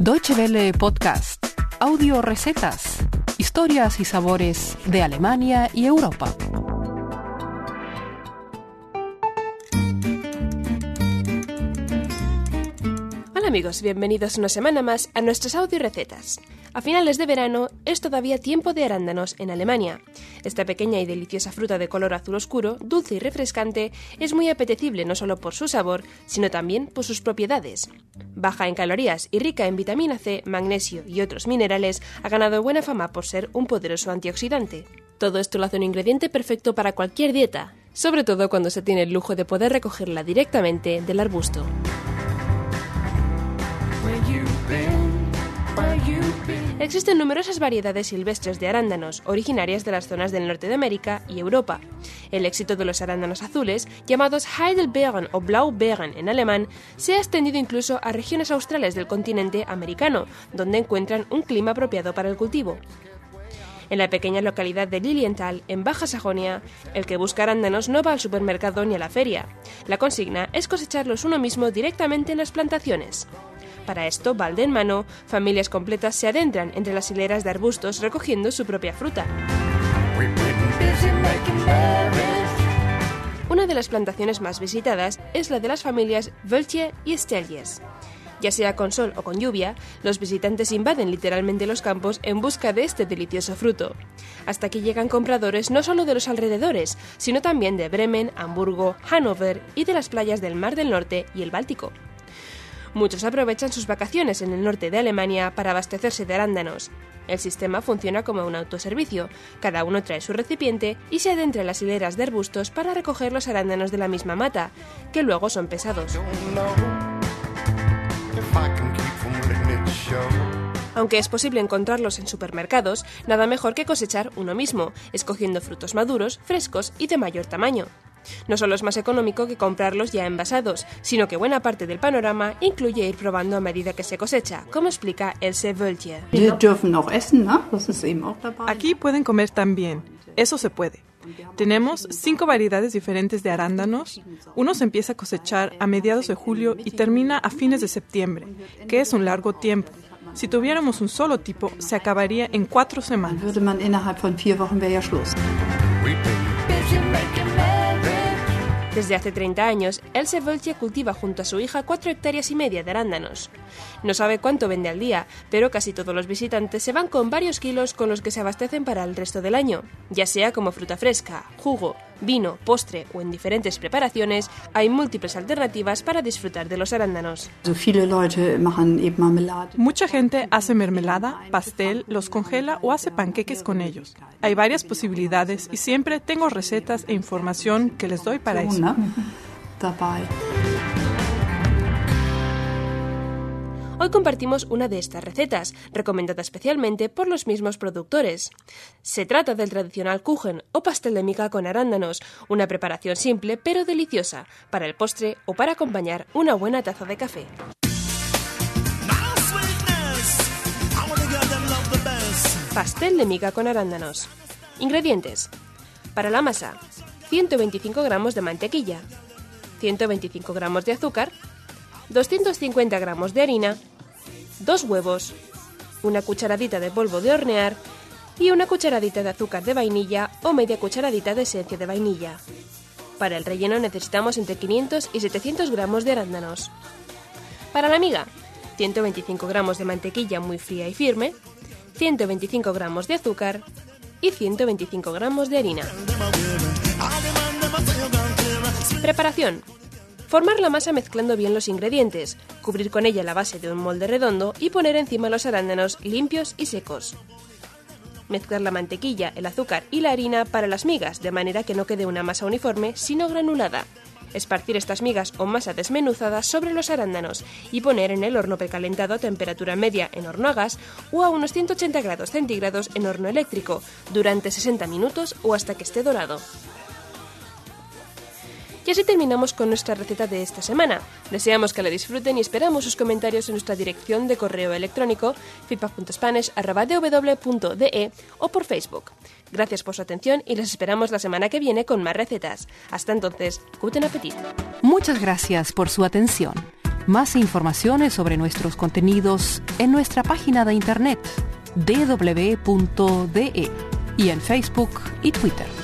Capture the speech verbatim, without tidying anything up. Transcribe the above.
Deutsche Welle Podcast. Audio recetas. Historias y sabores de Alemania y Europa. Hola amigos, bienvenidos una semana más a nuestras audio recetas. A finales de verano es todavía tiempo de arándanos en Alemania. Esta pequeña y deliciosa fruta de color azul oscuro, dulce y refrescante, es muy apetecible no solo por su sabor, sino también por sus propiedades. Baja en calorías y rica en vitamina C, magnesio y otros minerales, ha ganado buena fama por ser un poderoso antioxidante. Todo esto lo hace un ingrediente perfecto para cualquier dieta, sobre todo cuando se tiene el lujo de poder recogerla directamente del arbusto. Existen numerosas variedades silvestres de arándanos, originarias de las zonas del norte de América y Europa. El éxito de los arándanos azules, llamados Heidelbeeren o Blaubeeren en alemán, se ha extendido incluso a regiones australes del continente americano, donde encuentran un clima apropiado para el cultivo. En la pequeña localidad de Lilienthal, en Baja Sajonia, el que busca arándanos no va al supermercado ni a la feria. La consigna es cosecharlos uno mismo directamente en las plantaciones. Para esto, balde en mano, familias completas se adentran entre las hileras de arbustos recogiendo su propia fruta. Una de las plantaciones más visitadas es la de las familias Wöltje y Stelljes. Ya sea con sol o con lluvia, los visitantes invaden literalmente los campos en busca de este delicioso fruto. Hasta aquí llegan compradores no solo de los alrededores, sino también de Bremen, Hamburgo, Hannover y de las playas del Mar del Norte y el Báltico. Muchos aprovechan sus vacaciones en el norte de Alemania para abastecerse de arándanos. El sistema funciona como un autoservicio. Cada uno trae su recipiente y se adentra en las hileras de arbustos para recoger los arándanos de la misma mata, que luego son pesados. Aunque es posible encontrarlos en supermercados, nada mejor que cosechar uno mismo, escogiendo frutos maduros, frescos y de mayor tamaño. No solo es más económico que comprarlos ya envasados, sino que buena parte del panorama incluye ir probando a medida que se cosecha, como explica Else Wöltje. Aquí pueden comer también, eso se puede. Tenemos cinco variedades diferentes de arándanos. Uno se empieza a cosechar a mediados de julio y termina a fines de septiembre, que es un largo tiempo. Si tuviéramos un solo tipo, se acabaría en cuatro semanas. Desde hace treinta años, Else Wöltje cultiva junto a su hija cuatro hectáreas y media de arándanos. No sabe cuánto vende al día, pero casi todos los visitantes se van con varios kilos con los que se abastecen para el resto del año. Ya sea como fruta fresca, jugo, vino, postre o en diferentes preparaciones, hay múltiples alternativas para disfrutar de los arándanos. Mucha gente hace mermelada, pastel, los congela o hace panqueques con ellos. Hay varias posibilidades y siempre tengo recetas e información que les doy para eso. Hoy compartimos una de estas recetas, recomendada especialmente por los mismos productores. Se trata del tradicional Kuchen o pastel de miga con arándanos, una preparación simple pero deliciosa, para el postre o para acompañar una buena taza de café. Pastel de miga con arándanos. Ingredientes. Para la masa, ciento veinticinco gramos de mantequilla, ciento veinticinco gramos de azúcar, doscientos cincuenta gramos de harina, dos huevos, una cucharadita de polvo de hornear y una cucharadita de azúcar de vainilla o media cucharadita de esencia de vainilla. Para el relleno necesitamos entre quinientos y setecientos gramos de arándanos. Para la miga, ciento veinticinco gramos de mantequilla muy fría y firme, ciento veinticinco gramos de azúcar y ciento veinticinco gramos de harina. Preparación. Formar la masa mezclando bien los ingredientes, cubrir con ella la base de un molde redondo y poner encima los arándanos limpios y secos. Mezclar la mantequilla, el azúcar y la harina para las migas, de manera que no quede una masa uniforme, sino granulada. Esparcir estas migas o masa desmenuzada sobre los arándanos y poner en el horno precalentado a temperatura media en horno a gas o a unos ciento ochenta grados centígrados en horno eléctrico durante sesenta minutos o hasta que esté dorado. Y así terminamos con nuestra receta de esta semana. Deseamos que la disfruten y esperamos sus comentarios en nuestra dirección de correo electrónico feedback punto spanish arroba d w punto d e o por Facebook. Gracias por su atención y los esperamos la semana que viene con más recetas. Hasta entonces, guten Appetit. Muchas gracias por su atención. Más informaciones sobre nuestros contenidos en nuestra página de internet d w punto d e y en Facebook y Twitter.